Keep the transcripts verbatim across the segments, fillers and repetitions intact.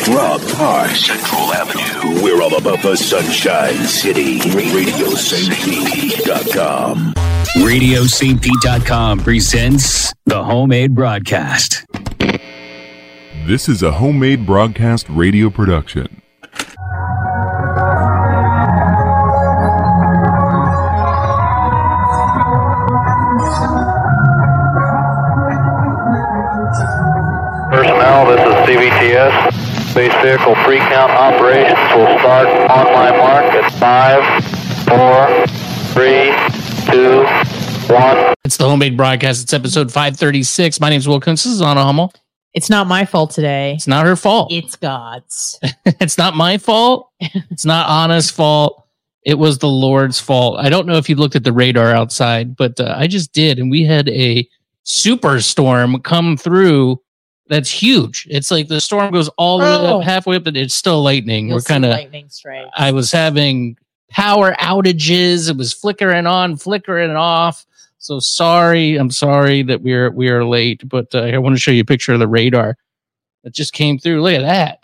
Rob Park, Central Avenue. We're all about the Sunshine City. radio st pete dot com. radio st pete dot com presents The Homemade Broadcast. This is a Homemade Broadcast radio production. Personnel, this is C V T S. Space vehicle pre-count operations will start on my mark at five, four, three, two, one. It's the Homemade Broadcast. It's episode five thirty-six. My name's Will Kuntz. This is Anna Hummel. It's not my fault today. It's not her fault. It's God's. It's not my fault. It's not Anna's fault. It was the Lord's fault. I don't know if you looked at the radar outside, but uh, I just did. And we had a superstorm come through. That's huge. It's like the storm goes all the oh. way up, halfway up, and it's still lightning. You'll We're kind of lightning strikes. I was having power outages. It was flickering on, flickering off. So sorry. I'm sorry that we're we are late, but uh, I want to show you a picture of the radar that just came through. Look at that.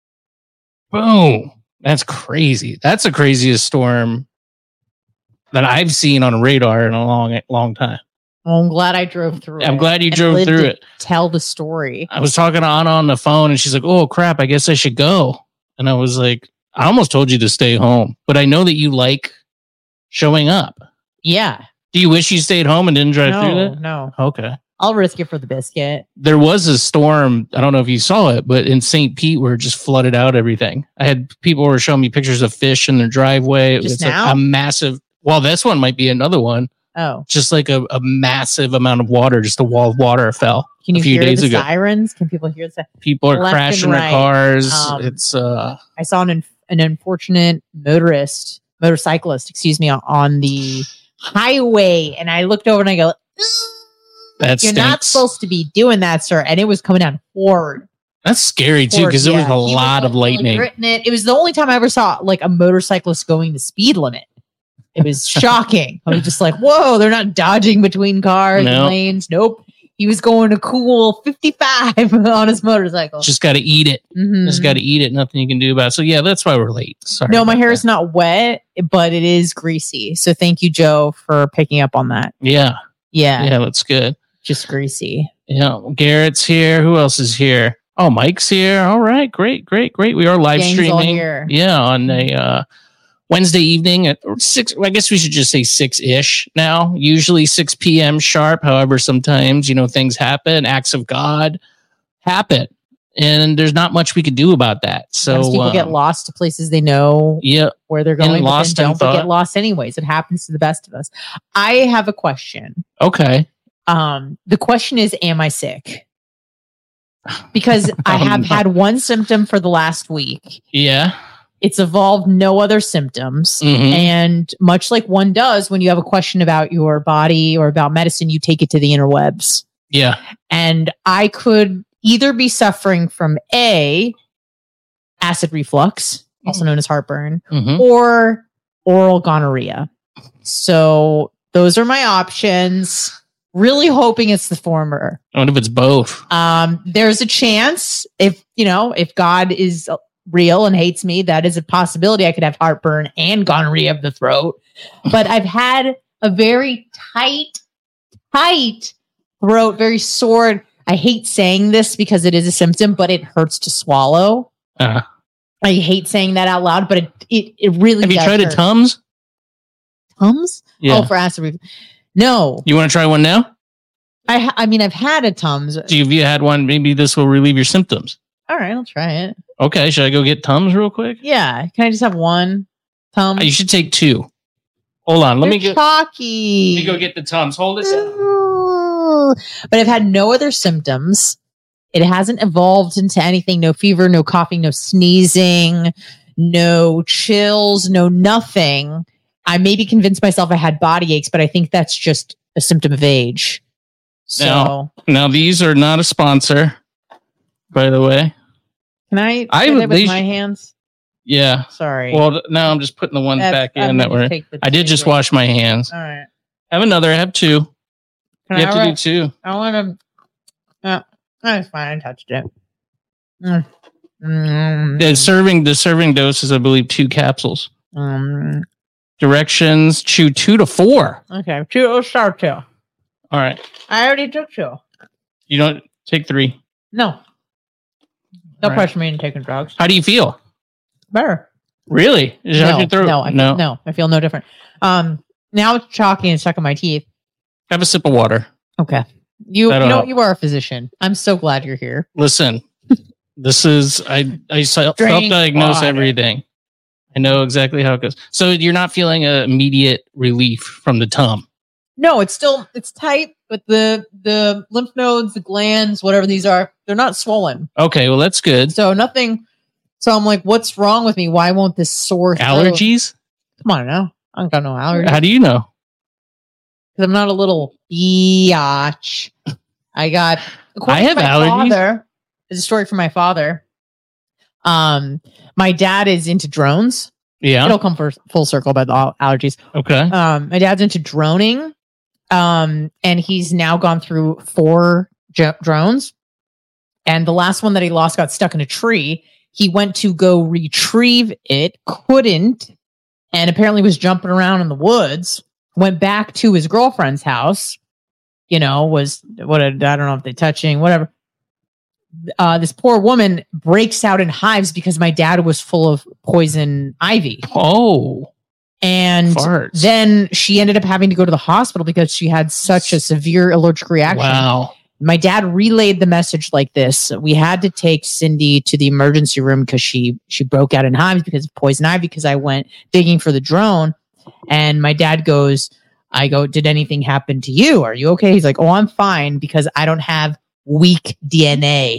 Boom. That's crazy. That's the craziest storm that I've seen on a radar in a long, long time. Well, I'm glad I drove through it. I'm glad you and drove lived through to it. Tell the story. I was talking to Anna on the phone and she's like, oh crap, I guess I should go. And I was like, I almost told you to stay home, but I know that you like showing up. Yeah. Do you wish you stayed home and didn't drive no, through that? No. Okay. I'll risk it for the biscuit. There was a storm. I don't know if you saw it, but in Saint Pete where it just flooded out everything. I had people who were showing me pictures of fish in their driveway. It Just was now? like a massive, well, this one might be another one. Oh. Just like a, a massive amount of water, just a wall of water fell Can you a few hear days the ago. sirens? Can people hear the People are left and crashing right? their cars. Um, it's uh I saw an an unfortunate motorist, motorcyclist, excuse me, on the highway, and I looked over and I go, that "You're not stinks. supposed to be doing that, sir." And it was coming down hard. That's scary too, Hard, because there was yeah. a He lot like, of lightning. like, gritting it. It was the only time I ever saw like a motorcyclist going the speed limit. It was shocking. I was just like, "Whoa!" They're not dodging between cars No. and lanes. Nope. He was going a cool fifty-five on his motorcycle. Just got to eat it. Mhm. Just got to eat it. Nothing you can do about it. So yeah, that's why we're late. Sorry. No, my about hair that. is not wet, but it is greasy. So thank you, Joe, for picking up on that. Yeah, Yeah, yeah, that's good. just greasy. Yeah, Garrett's here. Who else is here? Oh, Mike's here. All right, great, great, great. We are live Gang's all streaming. here. Yeah, on a uh, Wednesday evening at or six. I guess we should just say six ish now. Usually six p.m. sharp. However, sometimes you know things happen. Acts of God happen, and there's not much we could do about that. So Sometimes people um, get lost to places they know Yeah, where they're going, And but lost then in don't but thought. get lost anyways. It happens to the best of us. I have a question. okay. Um, the question is, am I sick? Because I Oh, have no. had one symptom for the last week. Yeah. It's evolved no other symptoms. Mhm. And much like one does when you have a question about your body or about medicine, you take it to the interwebs. Yeah. And I could either be suffering from A, acid reflux, also known as heartburn, hmm or oral gonorrhea. So those are my options. Really hoping it's the former. I wonder if it's both. Um, there's a chance if, you know, if God is real and hates me, that is a possibility. I could have heartburn and gonorrhea of the throat. But I've had a very tight, tight throat, very sore. I hate saying this because it is a symptom, but it hurts to swallow. Uh, I hate saying that out loud, but it it, it really have you does tried a hurt. Tums? Tums? Yeah. Oh, for acid reflux. No, You want to try one now? I ha- I mean I've had a Tums. Do you, have you had one? Maybe this will relieve your symptoms. All right, I'll try it. Okay, should I go get Tums real quick? Yeah, can I just have one Tums? Uh, You should take two. Hold on, let me They're get. chalky. Let me go get the Tums. Hold this. Ooh. But I've had no other symptoms. It hasn't evolved into anything. No fever, no coughing, no sneezing, no chills, no nothing. I maybe convinced myself I had body aches, but I think that's just a symptom of age. So Now- Now these are not a sponsor, by the way. can I I do would- that with they my sh- hands? Yeah. Sorry. Well, th- now I'm just putting the ones That's- back I'm in that gonna were. take the I did two just away. wash my hands. All right. I have another. I have two. Can You I have to have do it? two. I want to. Uh, that's fine. I touched it. Mm. Mm, The serving the serving dose is, I believe, two capsules. um, Directions: chew two to four. okay, two. Let's start two. All right. I already took two. You don't take three. No. Don't All right. pressure me into taking drugs. How do you feel? Better. Really? Is it No, out your throat? no, I, no. no, I feel no different. Um, now it's chalky and stuck in my teeth. Have a sip of water. Okay. You, you That'll know, help. you are a physician. I'm so glad you're here. Listen, this is I I self Drink diagnose water. everything. I know exactly how it goes. So you're not feeling an immediate relief from the tum. No, it's still it's tight, but the the lymph nodes, the glands, whatever these are, they're not swollen. Okay, well that's good. So nothing. So I'm like, what's wrong with me? Why won't this sore throat- Allergies? Come on now. I don't got no allergies. How do you know? Because I'm not a little biatch. I got. I have my allergies. Father, there's a story from my father. Um, my dad is into drones. Yeah. It'll come for full circle about the al- allergies. Okay. Um, my dad's into droning. Um, and he's now gone through four j- drones. And the last one that he lost got stuck in a tree. He went to go retrieve it, couldn't, and apparently was jumping around in the woods. Went back to his girlfriend's house. You know, was what a, I don't know if they're touching, whatever. Uh, this poor woman breaks out in hives because my dad was full of poison ivy. Oh. And Farts. then she ended up having to go to the hospital because she had such a severe allergic reaction. Wow. My dad relayed the message like this. We had to take Cindy to the emergency room because she she broke out in hives because of poison ivy, because I went digging for the drone. And my dad goes, I go, did anything happen to you? Are you okay? He's like, oh, I'm fine because I don't have weak D N A.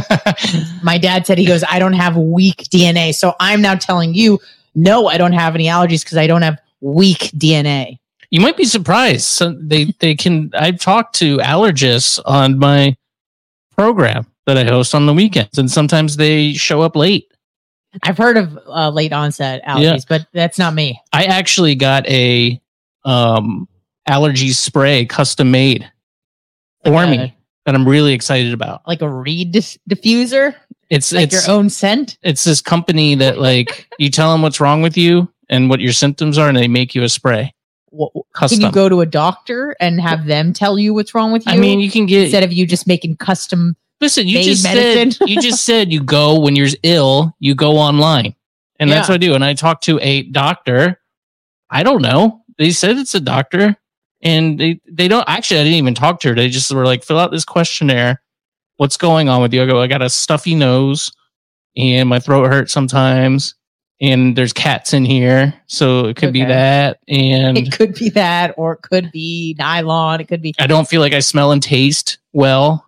My dad said, he goes, I don't have weak D N A. So I'm now telling you, no, I don't have any allergies because I don't have weak D N A. You might be surprised. So they they can. I've talked to allergists on my program that I host on the weekends, and sometimes they show up late. I've heard of uh, late onset allergies, Yeah. but that's not me. I actually got a um, allergy spray custom made for Like a- me that I'm really excited about. Like a reed dis- diffuser, It's like it's your own scent. it's this company that like you tell them what's wrong with you and what your symptoms are, and they make you a spray. Wha- Custom. Can you go to a doctor and have them tell you what's wrong with you? I mean, you can get. instead of you just making custom. Listen, you made just medicine. said you just said you go when you're ill. You go online, and that's Yeah. what I do. And I talked to a doctor. I don't know. They said it's a doctor, and they they don't actually. I didn't even talk to her. They just were like, fill out this questionnaire. What's going on with you? I go, I got a stuffy nose, and my throat hurts sometimes, and there's cats in here, so it could be Okay. that. And It could be that, or it could be nylon. It could be. I don't feel like I smell and taste well.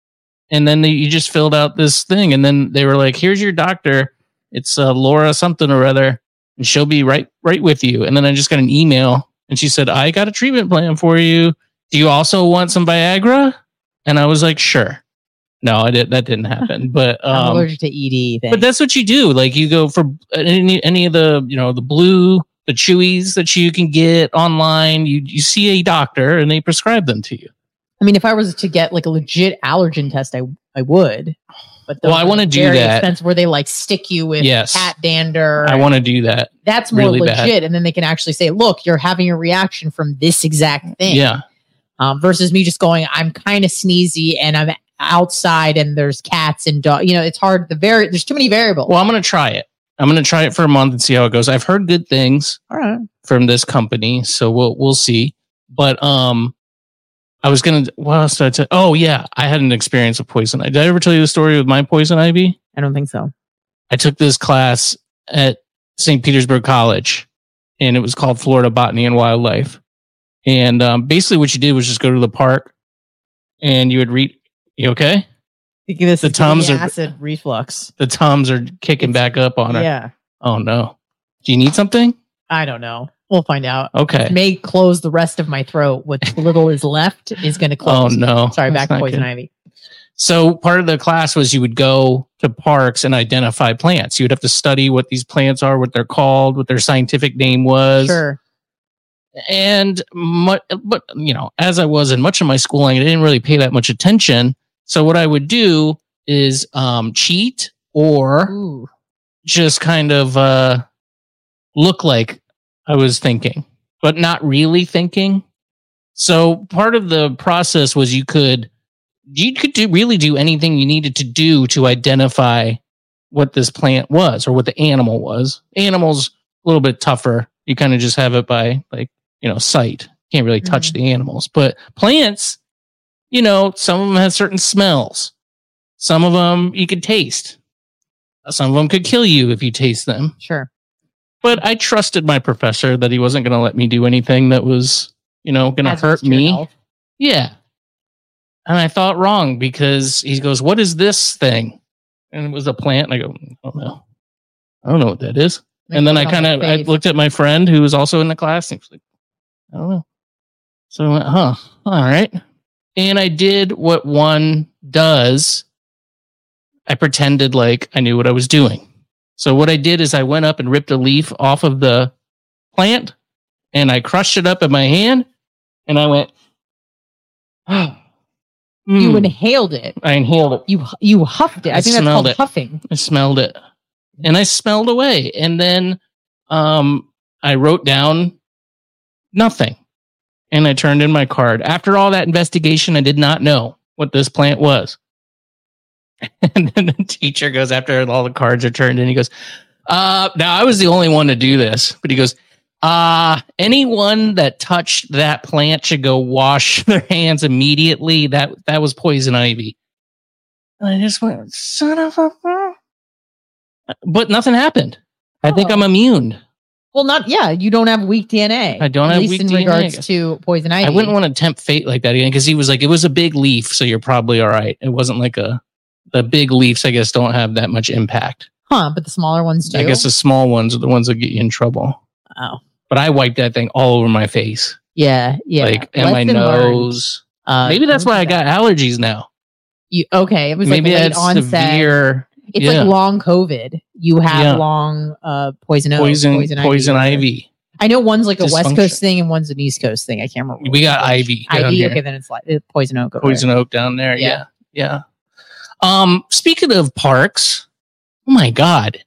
And then they, you just filled out this thing, and then they were like, "Here's your doctor. It's uh, Laura something or other, and she'll be right right with you." And then I just got an email, and she said, "I got a treatment plan for you. Do you also want some Viagra?" And I was like, "Sure." No, I did. That didn't happen. But I'm um, allergic to E D. Thing. but that's what you do. Like you go for any any of the you know the blue, the chewies that you can get online. You you see a doctor, and they prescribe them to you. I mean, if I was to get like a legit allergen test, I I would. But Well, those I are wanna do very that. expensive, where they like stick you with Yes. cat dander. I want to do that. That's more really legit, bad. and then they can actually say, "Look, you're having a reaction from this exact thing." Yeah. Um, versus me just going, "I'm kind of sneezy and I'm outside and there's cats and dog." You know, it's hard. The very there's too many variables. Well, I'm going to try it. I'm going to try it for a month and see how it goes. I've heard good things All right. from this company, so we'll we'll see. But um, I was gonna. What else did I tell? Oh yeah, I had an experience with poison. Did I ever tell you the story with my poison ivy? I don't think so. I took this class at Saint Petersburg College, and it was called Florida Botany and Wildlife. And um, basically, what you did was just go to the park, and you would read. You okay? Thinking this The is giving me Tums are- acid reflux. The Toms are kicking It's- back up on her. Yeah, Oh no. Do you need something? I don't know. We'll find out. Okay. It may close the rest of my throat. What little is left is going to Oh close. no. Sorry, That's back to not poison good. ivy. So part of the class was you would go to parks and identify plants. You would have to study what these plants are, what they're called, what their scientific name was. Sure. And mu- but you know, as I was in much of my schooling, I didn't really pay that much attention. So what I would do is um, cheat or Ooh. just kind of uh, look like I was thinking, but not really thinking. So part of the process was you could you could do really do anything you needed to do to identify what this plant was or what the animal was. Animals a little bit tougher. You kind of just have it by like, you know, sight. Can't really touch Mhm. the animals. But plants, you know, some of them have certain smells. Some of them you could taste. Some of them could kill you if you taste them. Sure. But I trusted my professor that he wasn't going to let me do anything that was, you know, going to Hazardous hurt to your me. health. Yeah. And I thought wrong because he goes, "What is this thing?" And it was a plant. And I go, "I don't know. I don't know what that is." Like, and then I look on kind my of I face. looked at my friend who was also in the class and he was like, "I don't know." So I went, "Huh, all right." And I did what one does. I pretended like I knew what I was doing. So what I did is I went up and ripped a leaf off of the plant and I crushed it up in my hand and I went, oh, You mm. inhaled it. I inhaled it. You you huffed it. I, I think that's smelled called it. huffing. I smelled it and I smelled away. And then um, I wrote down nothing and I turned in my card. After all that investigation, I did not know what this plant was. And then the teacher goes, after all the cards are turned in, he goes, uh, now I was the only one to do this, but he goes, uh, anyone that touched that plant should go wash their hands immediately. That, that was poison ivy. And I just went, son of a, but nothing happened. I think Oh. I'm immune. Well, not yeah. You don't have weak D N A. I don't at have least weak in D N A, I regards guess. to poison ivy. I wouldn't want to tempt fate like that again because he was like, it was a big leaf, so you're probably all right. It wasn't like a, the big leaves, I guess, don't have that much impact. huh? But the smaller ones do. I guess the small ones are the ones that get you in trouble. Oh, But I wiped that thing all over my face, yeah, yeah. like and my Lesson learned. nose. Uh, Maybe that's don't why I do that. got allergies now. You okay? It was Maybe like I late had onset. severe It's yeah. like long COVID. You have Yeah. long uh, poison oak, poison poison, poison ivy. ivy. I know one's like a West Dysfunction. Coast thing and one's an East Coast thing. I can't remember. We which got is which. ivy down Ivy. here. Okay, then it's like uh, poison oak. over Poison there. oak down there. Yeah. Yeah. Yeah. Um, speaking of parks, oh my God.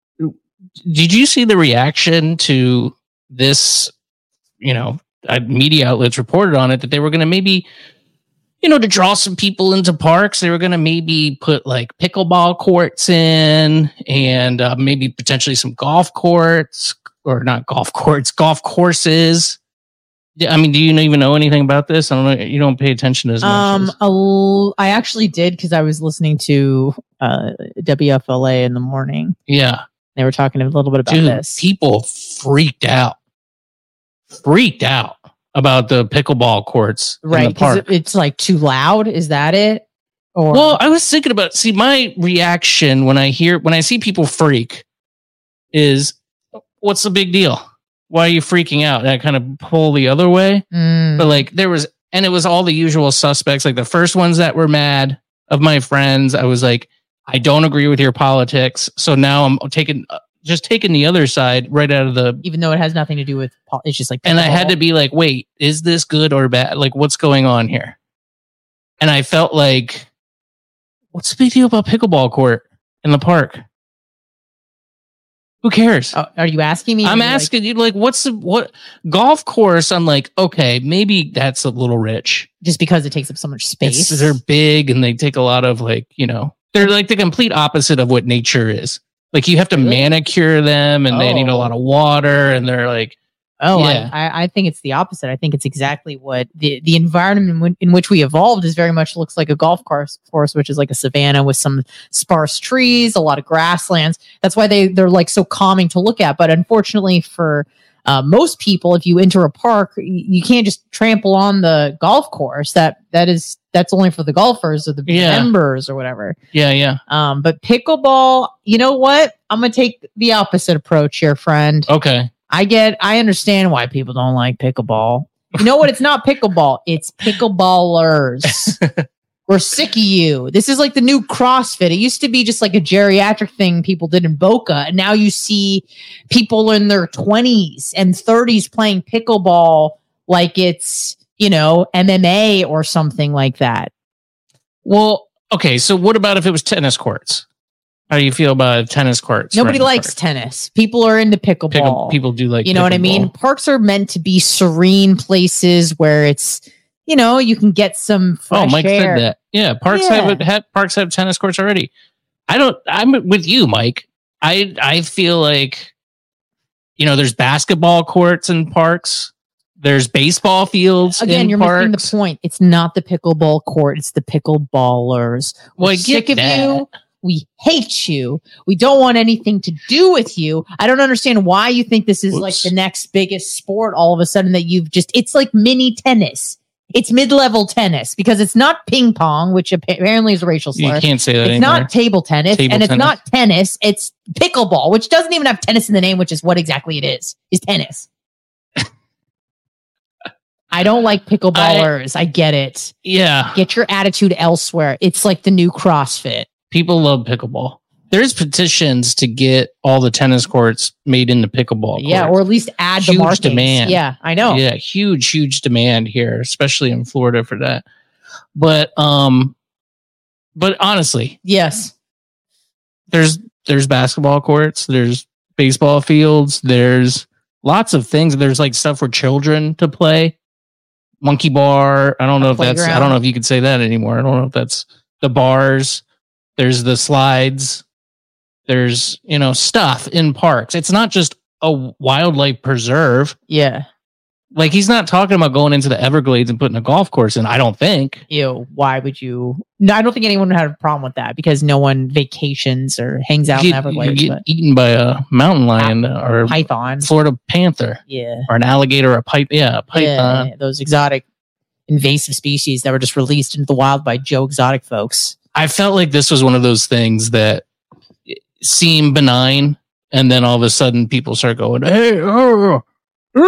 Did you see the reaction to this? You know, uh, media outlets reported on it that they were going to maybe, you know, to draw some people into parks, they were going to maybe put like pickleball courts in and uh, maybe potentially some golf courts or not golf courts, golf courses. Yeah, I mean, do you even know anything about this? I don't know. You don't pay attention as much. Um, as- a l- I actually did because I was listening to uh, W F L A in the morning. yeah. They were talking a little bit about Dude, this. people freaked out. Freaked out about the pickleball courts in Right, the because park. it's like too loud. Is that it? Or Well, I was thinking about, see, my reaction when I hear, when I see people freak is, what's the big deal? Why are you freaking out? And I kind of pull the other way. Mm, But like there was, and it was all the usual suspects. Like the first ones that were mad of my friends, I was like, I don't agree with your politics. So now I'm taking, just taking the other side right out of the, even though it has nothing to do with, pol- it's just like, and I had pickleball. to be like, wait, is this good or bad? Like, what's going on here? And I felt like, what's the big deal about pickleball court in the park? Who cares? Oh, are you asking me? I'm Like, asking you, like, what's the what golf course? I'm like, okay, maybe that's a little rich. just because it takes up so much space. It's, they're big and they take a lot of like, you know, they're like the complete opposite of what nature is. Like you have to Really? manicure them and they need a Oh. lot of water and they're like, Oh, Yeah. I, I, I think it's the opposite. I think it's exactly what the, the environment in, w- in which we evolved is very much looks like a golf course, course, which is like a savanna with some sparse trees, a lot of grasslands. That's why they, they're like so calming to look at. But unfortunately for uh, most people, if you enter a park, y- you can't just trample on the golf course. That that is that's only for the golfers or the Yeah. members or whatever. yeah, yeah. Um, but pickleball, you know what? I'm gonna take the opposite approach here, friend. Okay. I get, I understand why people don't like pickleball. You know what? It's not pickleball. It's pickleballers. We're sick of you. This is like the new CrossFit. It used to be just like a geriatric thing people did in Boca. And now you see people in their twenties and thirties playing pickleball like it's, you know, M M A or something like that. Well, okay. So what about if it was tennis courts? How do you feel about tennis courts? Nobody rental likes parks? tennis. People are into pickleball. Pickle, people do like you know what I mean? pickleball. Parks are meant to be serene places where it's, you know, you can get some fresh Oh, Mike air. said that. Yeah, parks Yeah. have, have parks have tennis courts already. I don't. I'm with you, Mike. I I feel like, you know, there's basketball courts in parks. There's baseball fields. Again, in you're parks. missing the point. It's not the pickleball court. It's the pickleballers. Well, We're I get sick of that. you. We hate you. We don't want anything to do with you. I don't understand why you think this is Whoops. like the next biggest sport all of a sudden that you've just, it's like mini tennis. It's mid-level tennis because it's not ping pong, which apparently is a racial slur. You can't say that It's anymore. not table tennis, Table and it's tennis. not tennis. It's pickleball, which doesn't even have tennis in the name, which is what exactly it is. Is tennis. I don't like pickleballers. I, I get it. Yeah, Get your attitude elsewhere. It's like the new CrossFit. people love pickleball. There's petitions to get all the tennis courts made into pickleball. Yeah, courts. or at least add the Huge markings. demand. Yeah, I know. Yeah, huge, huge demand here, especially in Florida for that. But um, but honestly, Yes. there's there's basketball courts, there's baseball fields, there's lots of things. There's like stuff for children to play. Monkey bar. I don't know A if that's. I playground. don't know if you could say that anymore. I don't know if that's the bars. There's the slides. There's, you know, stuff in parks. It's not just a wildlife preserve. Yeah. Like, he's not talking about going into the Everglades and putting a golf course in, I don't think. Ew. Why would you? No, I don't think anyone would have a problem with that because no one vacations or hangs out You in get, Everglades. you get But eaten by a mountain lion or a python. Florida panther Yeah. or an alligator or a pipe. Yeah, a python. Yeah, those exotic invasive species that were just released into the wild by Joe Exotic folks. I felt like this was one of those things that seem benign, and then all of a sudden people start going, hey, uh, uh,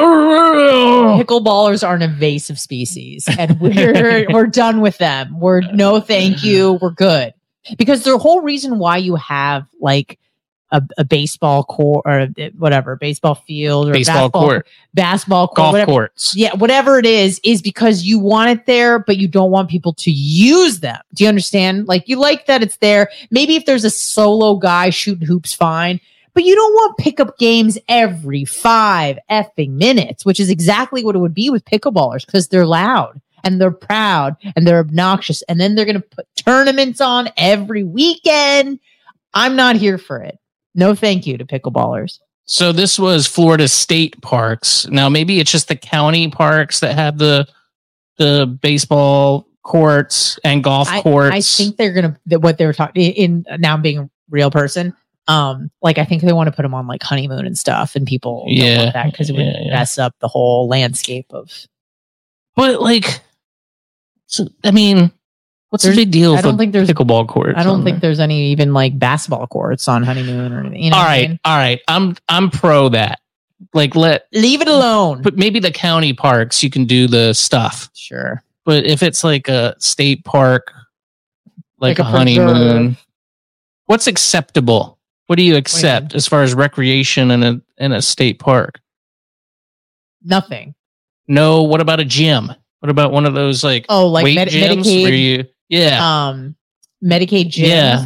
uh, Pickleballers are an invasive species, and we're we're done with them. We're no, thank you. We're good because the whole reason why you have like a, a baseball court or whatever, baseball field or baseball basketball, court, basketball court, golf whatever, courts. yeah, whatever it is, is because you want it there, but you don't want people to use them. Do you understand? Like, you like that it's there. Maybe if there's a solo guy shooting hoops, fine. But you don't want pickup games every five effing minutes, which is exactly what it would be with pickleballers because they're loud and they're proud and they're obnoxious. And then they're going to put tournaments on every weekend. I'm not here for it. No, thank you to pickleballers. So this was Florida state parks. Now maybe it's just the county parks that have the the baseball courts and golf I, courts. I think they're going to, what they were talking in, now I'm being a real person. Um, like I think they want to put them on like honeymoon and stuff, and people don't Yeah, want that because it would yeah, yeah. mess up the whole landscape of. But like, so I mean, what's There's- the big deal? I don't for think there's- pickleball courts. I don't on think there? there's any even like basketball courts on honeymoon or anything. You know All what I right, mean? all right. I'm I'm pro that. Like, let Leave it alone. but maybe the county parks you can do the stuff. Sure. But if it's like a state park, like, Like a, a honeymoon, what's acceptable? What do you accept mean? as far as recreation in a in a state park? Nothing. No. What about a gym? What about one of those like Oh, like weight Med- gyms Medicaid. where you? Yeah, Um, Medicaid gyms. Yeah.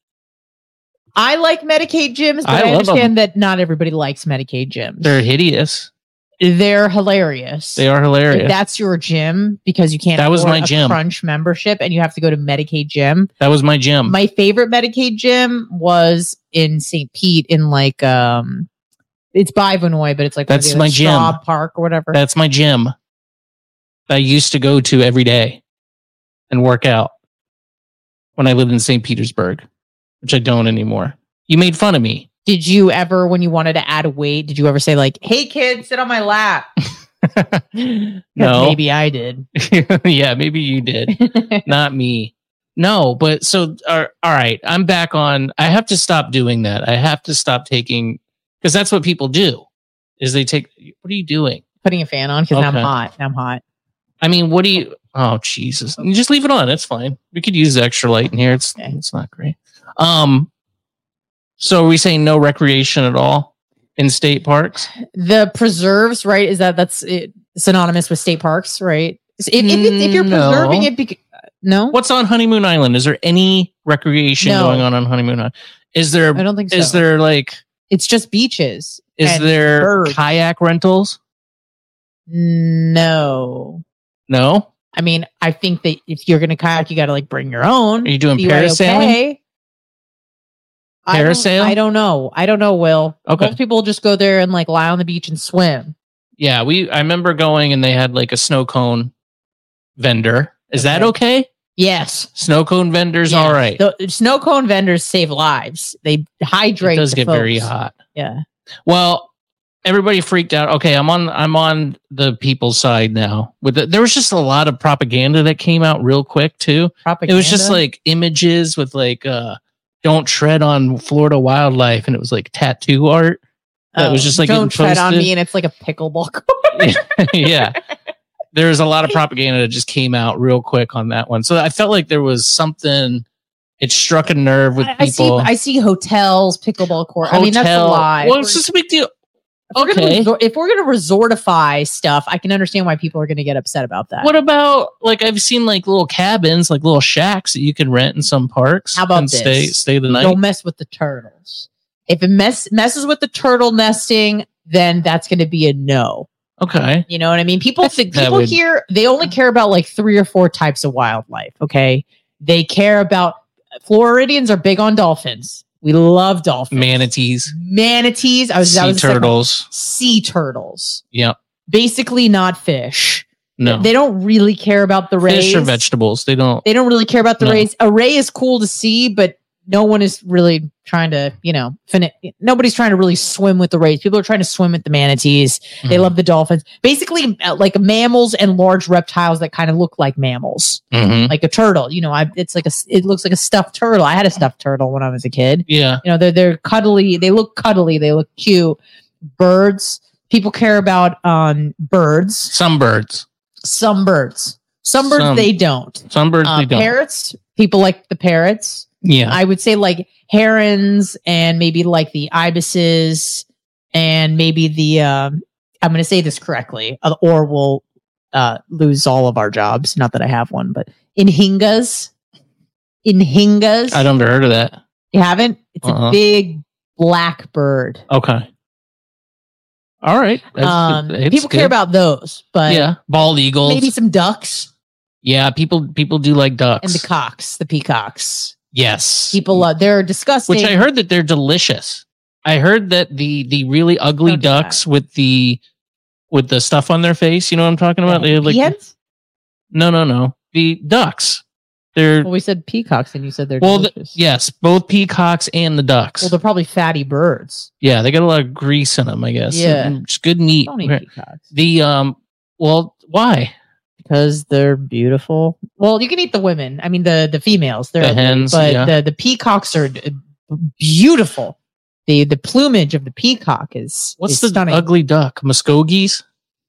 I like Medicaid gyms, but I I, love understand that not everybody likes Medicaid gyms. they're hideous. They're hilarious. They are If hilarious. that's your gym because you can't That was afford my a gym. Crunch membership and you have to go to Medicaid gym. that was my gym. My favorite Medicaid gym was in Saint Pete in like um it's by Vinoy, but it's like one of That's the, my like, gym. Straub Park or whatever. That's my gym that I used to go to every day and work out when I lived in Saint Petersburg, which I don't anymore. You made fun of me. Did you ever, when you wanted to add a weight, did you ever say like, "Hey kid, sit on my lap"? No. Maybe I did. Yeah, maybe you did. Not me. No, but so uh, all right, I'm back on. I have to stop doing that. I have to stop taking, because that's what people do. Is they take. What are you doing? Putting a fan on because now I'm Okay. hot. Now I'm hot. I mean, what do you? Oh Jesus! You just leave it on. It's fine. We could use the extra light in here. It's Okay. it's not great. Um. So are we saying no recreation at all in state parks? The preserves, right? Is that that's it, synonymous with state parks, right? If, if, if, if you're No. preserving it, bec- no. What's on Honeymoon Island? Is there any recreation No. going on on Honeymoon Island? Is there? I don't think so. Is there like? It's just beaches. Is and there birds. kayak rentals? No. No. I mean, I think that if you're going to kayak, you got to like bring your own. Are you doing Be parasailing? okay. I don't- Parasail? I don't know. I don't know, Will. Okay. Most people just go there and like lie on the beach and swim. Yeah, we. I remember going and they had like a snow cone vendor. Is that okay? Yes. Snow cone vendors, Yes. all right. The snow cone vendors save lives. They hydrate. It does the get folks. very hot. Yeah. Well, everybody freaked out. Okay, I'm on. I'm on the people's side now. With the, there was just a lot of propaganda that came out real quick too. Propaganda. It was just like images with like, uh, "Don't tread on Florida wildlife," and it was like tattoo art. That was just like don't getting tread on posted. me, and it's like a pickleball court. Yeah. There was a lot of propaganda that just came out real quick on that one. So I felt like there was something, it struck a nerve with I, I see. people. I see hotels, pickleball court. I mean, that's a Hotel- lie. Well, If it's we're- just a big deal. if we're gonna Okay. resor- if we're going to resortify stuff, I can understand why people are going to get upset about that. What about, like, I've seen like little cabins, like little shacks that you can rent in some parks. How about and this? stay stay the night? Don't mess with the turtles. If it mess messes with the turtle nesting, then that's going to be a no. Okay. You know what I mean? People I think that people would- here they only care about like three or four types of wildlife. Okay, they care about Floridians are big on dolphins. We love dolphins, Manatees, manatees. I was that sea was the second one. turtles. sea turtles. Yep. Basically, not fish. No. They don't really care about the rays. Fish or vegetables. They don't. They don't really care about the No. rays. A ray is cool to see, but no one is really trying to, you know, fin- nobody's trying to really swim with the rays. People are trying to swim with the manatees. They Mhm. love the dolphins. Basically, uh, like mammals and large reptiles that kind of look like mammals, Mhm. like a turtle. You know, I, it's like a, it looks like a stuffed turtle. I had a stuffed turtle when I was a kid. Yeah. You know, they're they're cuddly. They look cuddly. They look cute. Birds. People care about um birds. Some birds. Some birds. Some birds Some. they don't. Some birds Uh, they don't. parrots. People like the parrots. Yeah. I would say like herons and maybe like the ibises and maybe the um I'm going to say this correctly uh, or we'll uh lose all of our jobs. Not that I have one, but inhingas. Inhingas. I'd never heard of that. You haven't? It's Uh-uh. a big black bird. Okay. All right. That's- Um, it's people care good. about those, but yeah, bald eagles. maybe some ducks Yeah, people people do like ducks. and the cocks, the peacocks. yes, People love. They're disgusting. which I heard that they're delicious. I heard that the the really ugly Don't do ducks with the with the stuff on their face. You know what I'm talking about? They have like Peahens? no, no, no. The ducks. They're Well, we said peacocks, and you said they're well, the, delicious. yes, both peacocks and the ducks. Well, they're probably fatty birds. yeah, they got a lot of grease in them, I guess. Yeah. And it's good and eat. Don't eat peacocks The um, well, why? because they're beautiful. Well, you can eat the women. I mean, the the females. They're The ugly, hens, but yeah. the the peacocks are d- beautiful. the The plumage of the peacock is What's is the stunning. ugly duck? Muskogees?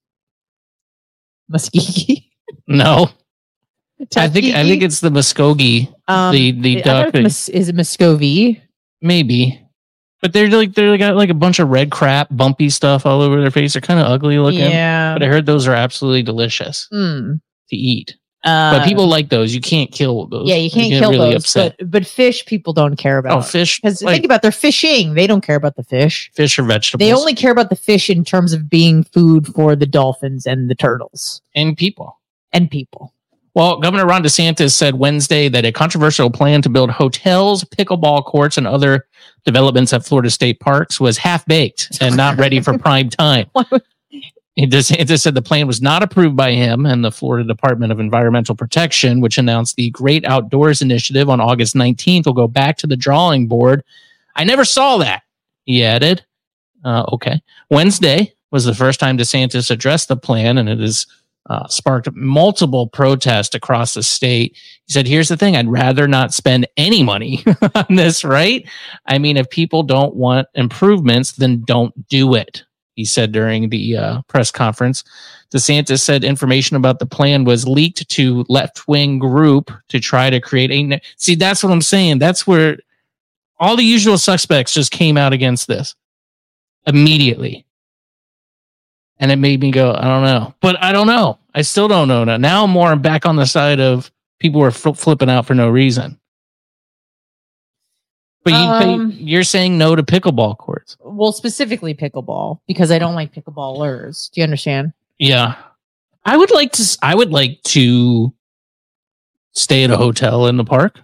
Muskegee. No, I think I Tuskegee? think it's the Muskogee. um, the the I duck. don't know if it's Mus- is it Muscovy? Maybe. But they're like they're got like a bunch of red crap, bumpy stuff all over their face. They're kind of ugly looking. Yeah. But I heard those are absolutely delicious Mm. to eat. Uh, But people like those. You can't kill those. yeah, you They can't get kill really those. upset. But but fish, people don't care about. Oh, fish. Because Like, think about they're fishing. They don't care about the fish. fish or vegetables. They only care about the fish in terms of being food for the dolphins and the turtles and people. and people. Well, Governor Ron DeSantis said Wednesday that a controversial plan to build hotels, pickleball courts, and other developments at Florida state parks was half baked and not ready for prime time. He DeSantis said the plan was not approved by him and the Florida Department of Environmental Protection, which announced the Great Outdoors Initiative on August nineteenth will go back to the drawing board. I never saw that, he added. Uh, okay. Wednesday was the first time DeSantis addressed the plan, and it has uh, sparked multiple protests across the state. He said, here's the thing, I'd rather not spend any money on this, right? I mean, if people don't want improvements, then don't do it, he said during the uh, press conference. DeSantis said information about the plan was leaked to left-wing group to try to create a... See, that's what I'm saying. That's where all the usual suspects just came out against this immediately. And it made me go, I don't know. But I don't know. I still don't know now. Now I'm more back on the side of people who are fl- flipping out for no reason. But you, Um, you're saying no to pickleball courts. Well, specifically pickleball, because I don't like pickleballers. Do you understand? Yeah. I would like to I would like to stay at a hotel in the park.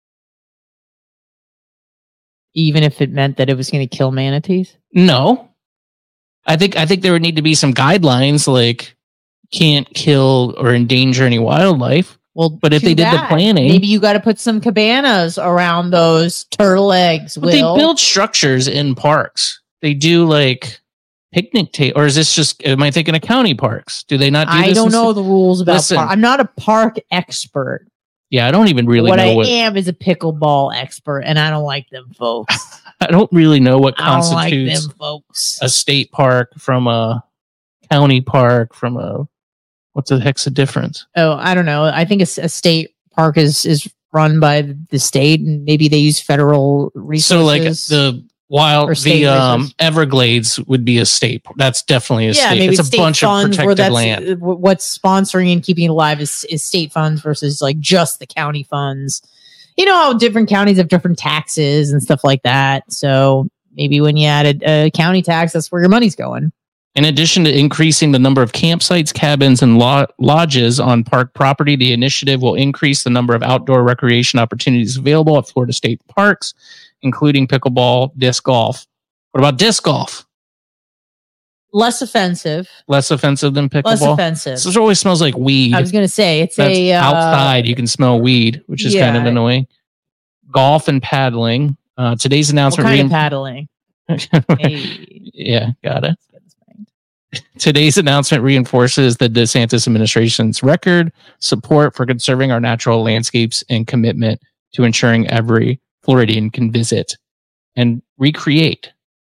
Even if it meant that it was going to kill manatees? No. I think I think there would need to be some guidelines like can't kill or endanger any wildlife. Well, but if too they did the bad. planning, maybe you got to put some cabanas around those turtle eggs. but they Will. build structures in parks. They do like picnic table, or is this just? Am I thinking of county parks? Do they not? do I this don't in- know the rules about Listen. park. I'm not a park expert. Yeah, I don't even really what know I what. am is a pickleball expert, and I don't like them folks. I don't really know what I don't like constitutes them folks. a state park from a county park from a. What's the heck's the difference? Oh, I don't know. I think a, a state park is is run by the state, and maybe they use federal resources. So like the wild, Or state the um, resources. Everglades would be a state. That's definitely a yeah, state. maybe It's a state bunch of funds where protected that's land. uh, wh- what's sponsoring and keeping it alive is is state funds versus like just the county funds. You know how different counties have different taxes and stuff like that. So maybe when you add a, a county tax, that's where your money's going. In addition to increasing the number of campsites, cabins, and lo- lodges on park property, the initiative will increase the number of outdoor recreation opportunities available at Florida state parks, including pickleball, disc golf. What about disc golf? Less offensive. Less offensive than pickleball? Less offensive. This always smells like weed. I was going to say it's That's a uh, outside. You can smell weed, which is kind of yeah. annoying. Golf and paddling. Uh, today's What announcement. kind rein- of paddling? Hey. yeah, got it. Today's announcement reinforces the DeSantis administration's record support for conserving our natural landscapes and commitment to ensuring every Floridian can visit and recreate.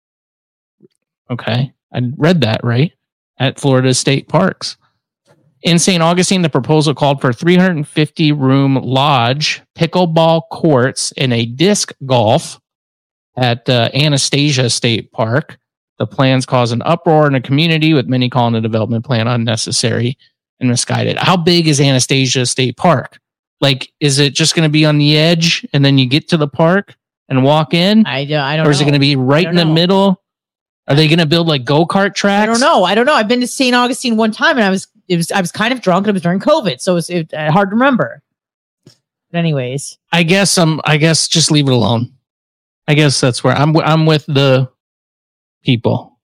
Okay, I read that right at Florida state parks. In Saint Augustine, the proposal called for three hundred fifty room lodge, pickleball courts, and a disc golf at uh, Anastasia State Park. The plans cause an uproar in the community, with many calling the development plan unnecessary and misguided. How big is Anastasia State Park? Like, is it just going to be on the edge and then you get to the park and walk in? I, do, I don't or is know. it going to be right I in don't the know. middle? Are they going to build like go-kart tracks? I don't know. I don't know. I've been to Saint Augustine one time, and I was it was I was kind of drunk, and it was during COVID, so it was it, uh, hard to remember. But anyways, I guess I'm. I guess just leave it alone. I guess that's where I'm. I'm with the people.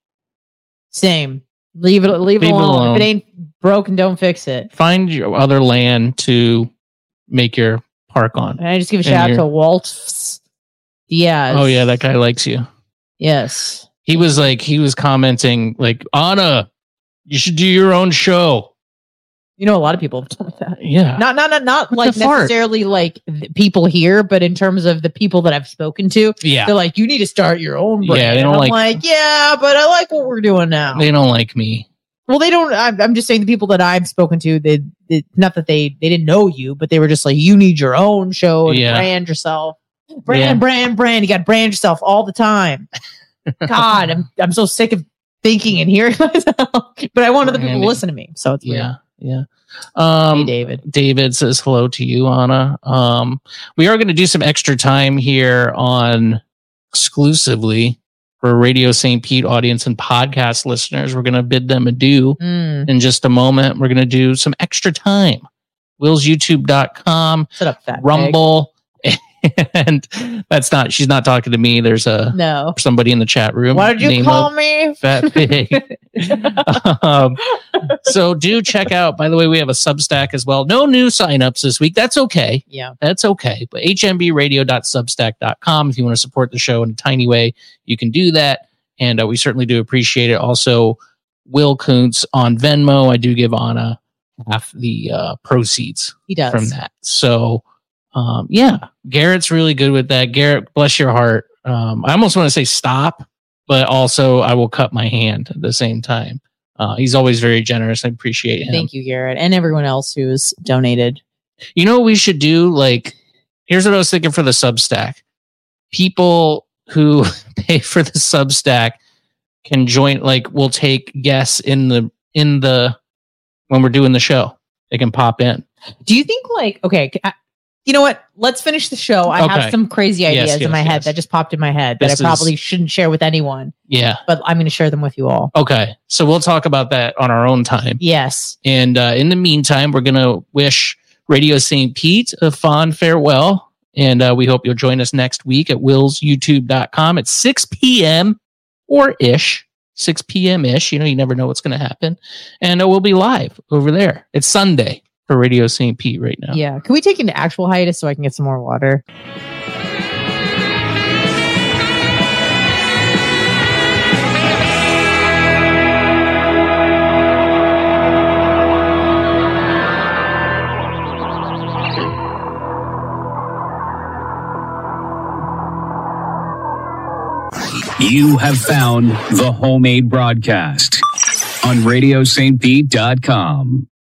same. Leave it. Leave, Leave it it alone. alone. If it ain't broken, don't fix it. Find your other land to make your park on. And I just give a And shout out you're- to Walt Diaz. Oh yeah, that guy likes you. Yes. He was like, he was commenting like, Anna, you should do your own show. You know, a lot of people have told me that. Yeah. Not, not, not, not What like the fart? necessarily like the people here, but in terms of the people that I've spoken to, yeah. they're like, you need to start your own brand. Yeah, they don't And I'm like- like, yeah, but I like what we're doing now. They don't like me. Well, they don't. I'm, I'm just saying the people that I've spoken to, they, they not that they they didn't know you, but they were just like, you need your own show and Yeah. brand yourself, brand, Yeah. brand, brand. You got to brand yourself all the time. God, I'm I'm so sick of thinking and hearing myself, but I want other people to Branding. listen to me. So it's weird. Yeah. Yeah. Um, Hey, David. David says hello to you, Anna. Um, we are going to do some extra time here on exclusively for Radio Saint Pete audience and podcast listeners. We're going to bid them adieu Mm, in just a moment. We're going to do some extra time. Wills YouTube dot com, shut up, fat pig. Rumble. And that's not, she's not talking to me. There's a No. somebody in the chat room. What did you Name call of me? Fat Pig. um, so do check out, by the way, we have a Substack as well. No new signups this week. That's okay. Yeah. That's okay. But h m b radio dot substack dot com. If you want to support the show in a tiny way, you can do that. And uh, we certainly do appreciate it. Also, Will Kuntz on Venmo. I do give Anna half the uh, proceeds He does. from that. So, um, yeah, Garrett's really good with that. Garrett, bless your heart. Um, I almost want to say stop, but also I will cut my hand at the same time. Uh, he's always very generous. I appreciate him. Thank you, Garrett, and everyone else who has donated. You know what we should do? Like, here's what I was thinking for the Substack. People who pay for the Substack can join, like, we'll take guests in the, in the, when we're doing the show. They can pop in. Do you think like okay? I, You know what? Let's finish the show. I Okay. have some crazy Yes, ideas yes, in my head yes. that just popped in my head This that I probably is- shouldn't share with anyone, Yeah. but I'm going to share them with you all. Okay. So we'll talk about that on our own time. Yes. And uh, in the meantime, we're going to wish Radio Saint Pete a fond farewell. And uh, we hope you'll join us next week at wills youtube dot com at six p.m. or ish. six p.m. ish. You know, you never know what's going to happen. And uh, we'll be live over there. It's Sunday for Radio Saint Pete right now. Yeah. Can we take an actual hiatus so I can get some more water? You have found the Homemade Broadcast on radio saint pete dot com.